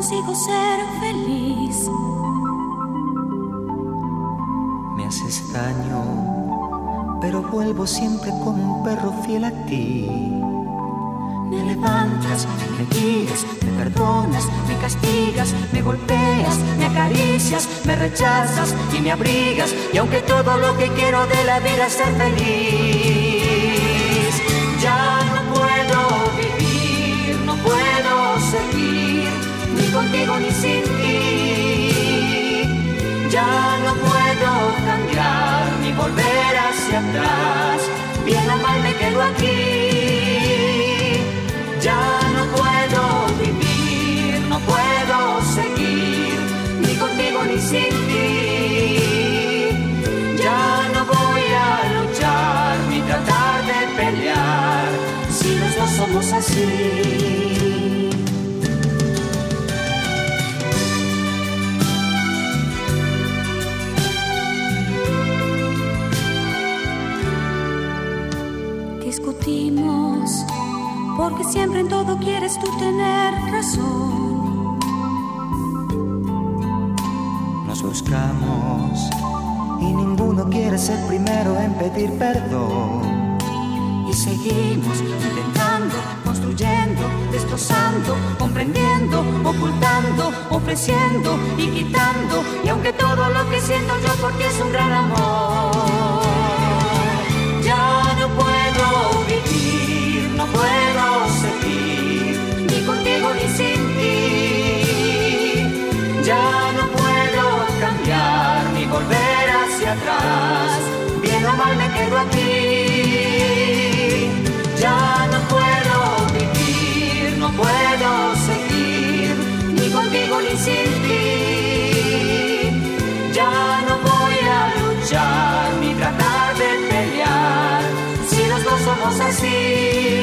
consigo ser feliz. Me haces daño, pero vuelvo siempre como un perro fiel a ti. Me levantas, me guías, me perdonas, me castigas, me golpeas, me acaricias, me rechazas y me abrigas. Y aunque todo lo que quiero de la vida es ser feliz, ya no puedo vivir, no puedo seguir, ni contigo ni sin ti. Ya no puedo cambiar, ni volver hacia atrás, bien o mal me quedo aquí. Ya no puedo vivir, no puedo seguir, ni contigo ni sin ti. Ya no voy a luchar, ni tratar de pelear, si los dos somos así. Discutimos porque siempre en todo quieres tú tener razón. Nos buscamos y ninguno quiere ser primero en pedir perdón. Y seguimos intentando, construyendo, destrozando, comprendiendo, ocultando, ofreciendo y quitando. Y aunque todo lo que siento yo por ti es un gran amor, ya no puedo vivir, no puedo seguir, ni contigo ni sin ti. Ya no puedo cambiar, ni volver hacia atrás, bien o mal me quedo aquí. Ya no puedo vivir, no puedo seguir, ni contigo ni sin ti. Ya no voy a luchar, ni tratar de pelear, si los dos somos así.